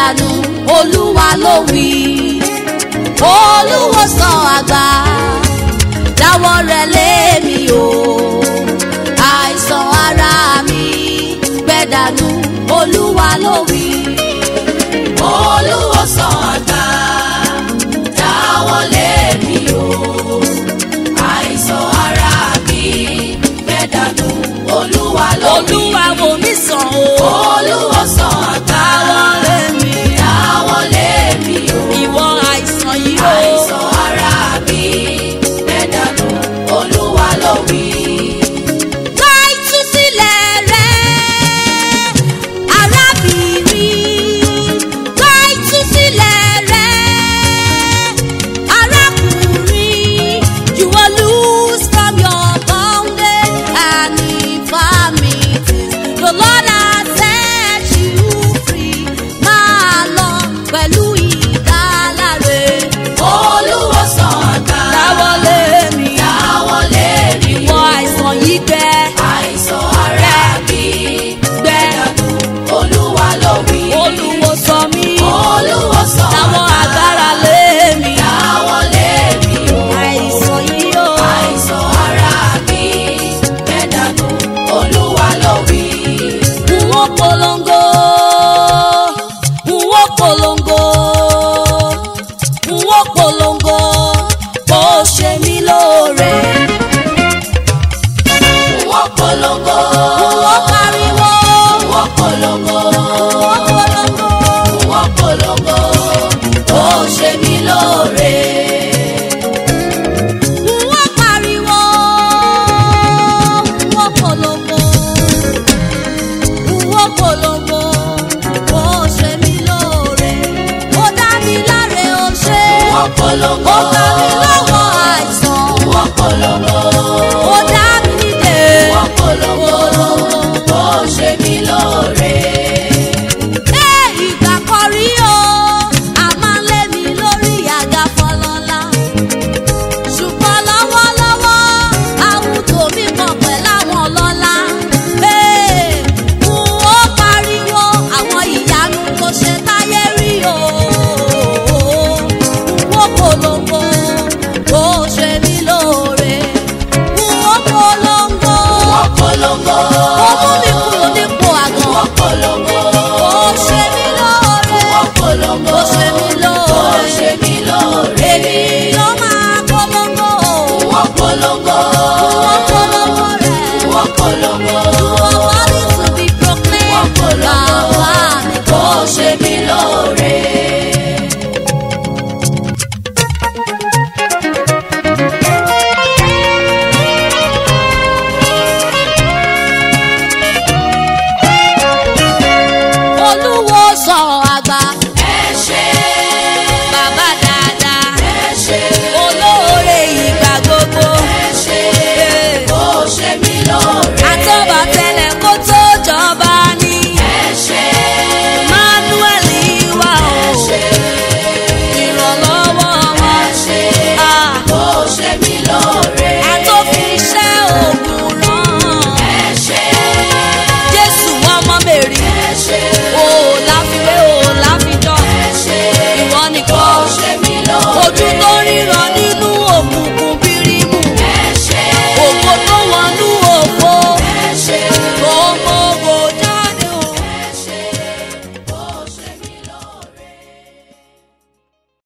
gbẹ̀dànù Olúwa ló wí. Olùwòsàn àgbà dáwọ́ rẹ̀ lé mi o, àìsàn ara mi gbẹ̀dànù Olúwa ló wí. Olùwòsàn àgbà dáwọ́ lé mi o, àìsàn ara mi gbẹ̀dànù Olúwa ló wí. Olúwa wò mí sàn o, olùwòsàn àgbà dáwọ́ lé mi o, ìwọ àìsàn yìí o, àìsàn ara mi gbẹ̀dànù Olúwa ló wí. Gba ìtúsílẹ̀ rẹ arábìnrin, gba ìtúsílẹ̀ rẹ arákùnrin. You will lose from your bondage and infirmities. The Lord has set you free. Máa lọ pẹ̀lú ìdáláre. Olùwòsàn àgbà dáwọ́ lé mi, ìwọ àìsàn yìí gbẹ, àìsàn ara mi gbẹ̀dànù Olúwa ló wí. Olùwòsàn mi, olùwòsàn dáwọ́ agbára lé mi, dáwọ́ lé mi o, àìsàn yìí o, àìsàn ara mi gbẹ̀dànù Olúwa ló wí. N ó polongo, n ó polongo, n ó polongo bó ṣe mí lóore. N ó polongo, n ó pariwo, n ó polongo, n ó polongo bó ṣe mí lóore. N ó pariwo, n ó polongo, n ó polongo bó ṣe mí lóore. Ó dá mi láre ó ṣe, ó gbà mí lọ́wọ́ àìsàn. N ó polongo.